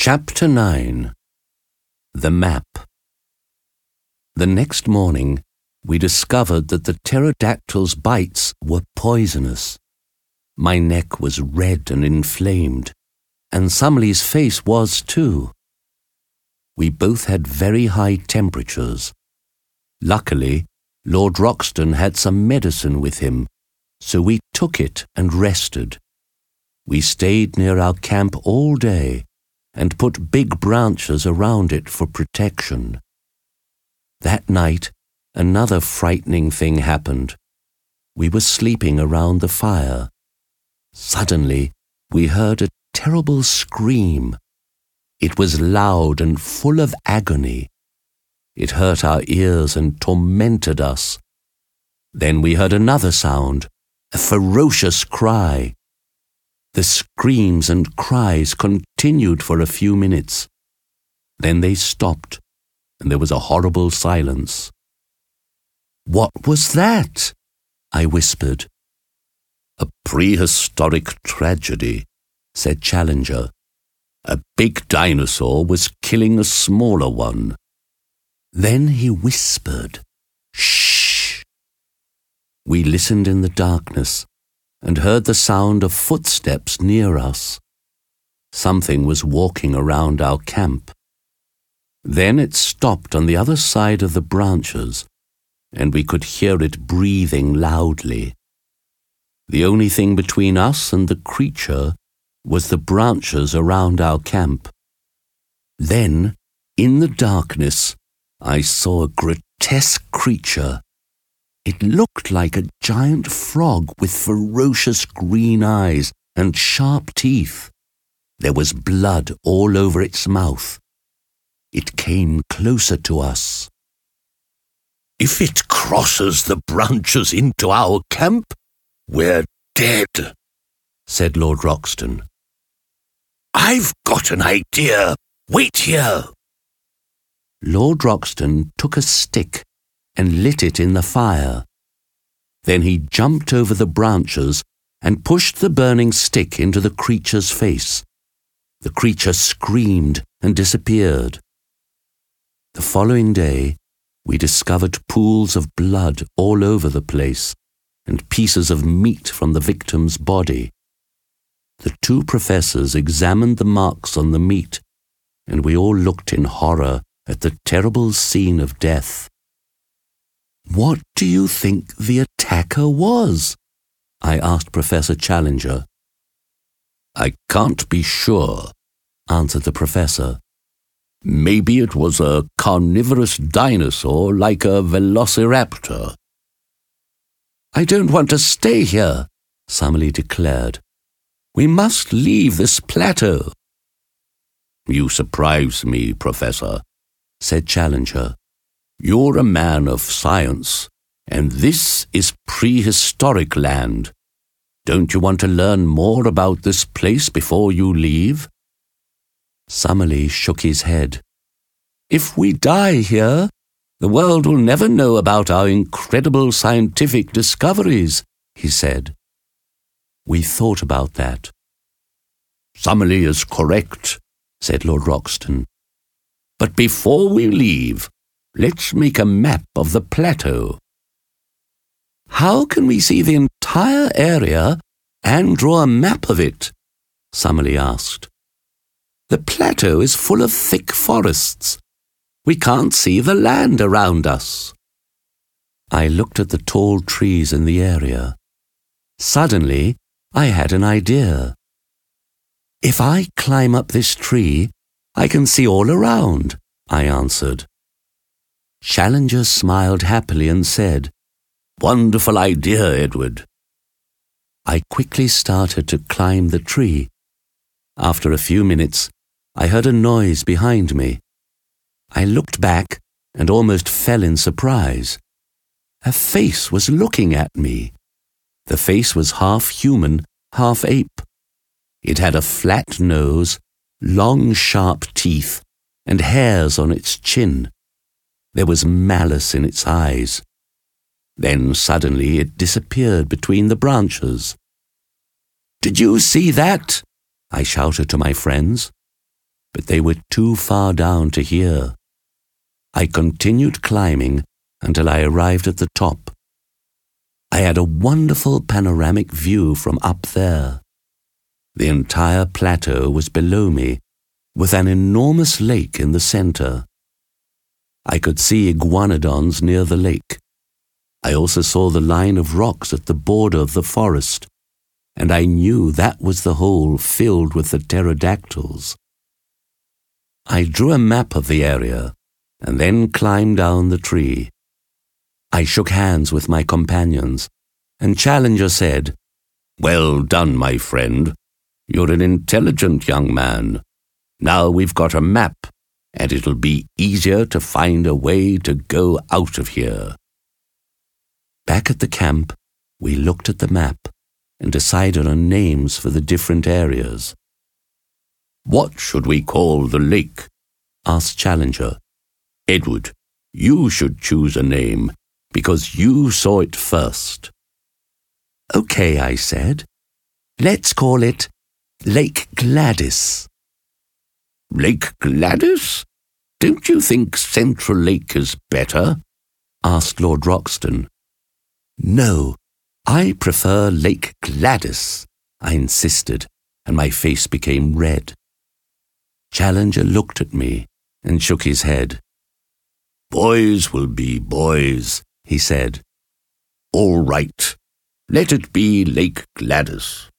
Chapter 9. The Map. The next morning, we discovered that the pterodactyl's bites were poisonous. My neck was red and inflamed, and Sumley's face was too. We both had very high temperatures. Luckily, Lord Roxton had some medicine with him, so we took it and rested. We stayed near our camp all day and put big branches around it for protection. That night, another frightening thing happened. We were sleeping around the fire. Suddenly, we heard a terrible scream. It was loud and full of agony. It hurt our ears and tormented us. Then we heard another sound, a ferocious cry. The screams and cries continued for a few minutes. Then they stopped, and there was a horrible silence. "What was that?" I whispered. "A prehistoric tragedy," said Challenger. "A big dinosaur was killing a smaller one." Then he whispered, "Shh." We listened in the darkness and heard the sound of footsteps near us. Something was walking around our camp. Then it stopped on the other side of the branches, and we could hear it breathing loudly. The only thing between us and the creature was the branches around our camp. Then, in the darkness, I saw a grotesque creature. It looked like a giant frog with ferocious green eyes and sharp teeth. There was blood all over its mouth. It came closer to us. "If it crosses the branches into our camp, we're dead," said Lord Roxton. "I've got an idea. Wait here." Lord Roxton took a stick and lit it in the fire. Then he jumped over the branches and pushed the burning stick into the creature's face. The creature screamed and disappeared. The following day, we discovered pools of blood all over the place and pieces of meat from the victim's body. The two professors examined the marks on the meat, and we all looked in horror at the terrible scene of death. "What do you think the attacker was?" I asked Professor Challenger. "I can't be sure," answered the professor. "Maybe it was a carnivorous dinosaur like a velociraptor." "I don't want to stay here," Sumley declared. "We must leave this plateau." "You surprise me, Professor," said Challenger. "You're a man of science, and this is prehistoric land. Don't you want to learn more about this place before you leave?" Summerlee shook his head. "If we die here, the world will never know about our incredible scientific discoveries," he said. We thought about that. "Summerlee is correct," said Lord Roxton. "But before we leave, let's make a map of the plateau." "How can we see the entire area and draw a map of it?" Summerlee asked. "The plateau is full of thick forests. We can't see the land around us." I looked at the tall trees in the area. Suddenly, I had an idea. "If I climb up this tree, I can see all around," I answered. Challenger smiled happily and said, "Wonderful idea, Edward." I quickly started to climb the tree. After a few minutes, I heard a noise behind me. I looked back and almost fell in surprise. A face was looking at me. The face was half human, half ape. It had a flat nose, long sharp teeth, and hairs on its chin. There was malice in its eyes. Then suddenly it disappeared between the branches. "Did you see that?" I shouted to my friends. but they were too far down to hear. I continued climbing until I arrived at the top. I had a wonderful panoramic view from up there. The entire plateau was below me, with an enormous lake in the center. I could see iguanodons near the lake. I also saw the line of rocks at the border of the forest, and I knew that was the hole filled with the pterodactyls. I drew a map of the area and then climbed down the tree. I shook hands with my companions, and Challenger said, "Well done, my friend. You're an intelligent young man. Now we've got a map, and it'll be easier to find a way to go out of here." Back at the camp, we looked at the map and decided on names for the different areas. "What should we call the lake?" asked Challenger. "Edward, you should choose a name, because you saw it first." "Okay," I said. "Let's call it Lake Gladys." "Lake Gladys? Don't you think Central Lake is better?" asked Lord Roxton. "No, I prefer Lake Gladys," I insisted, and my face became red. Challenger looked at me and shook his head. "Boys will be boys," he said. "All right, let it be Lake Gladys."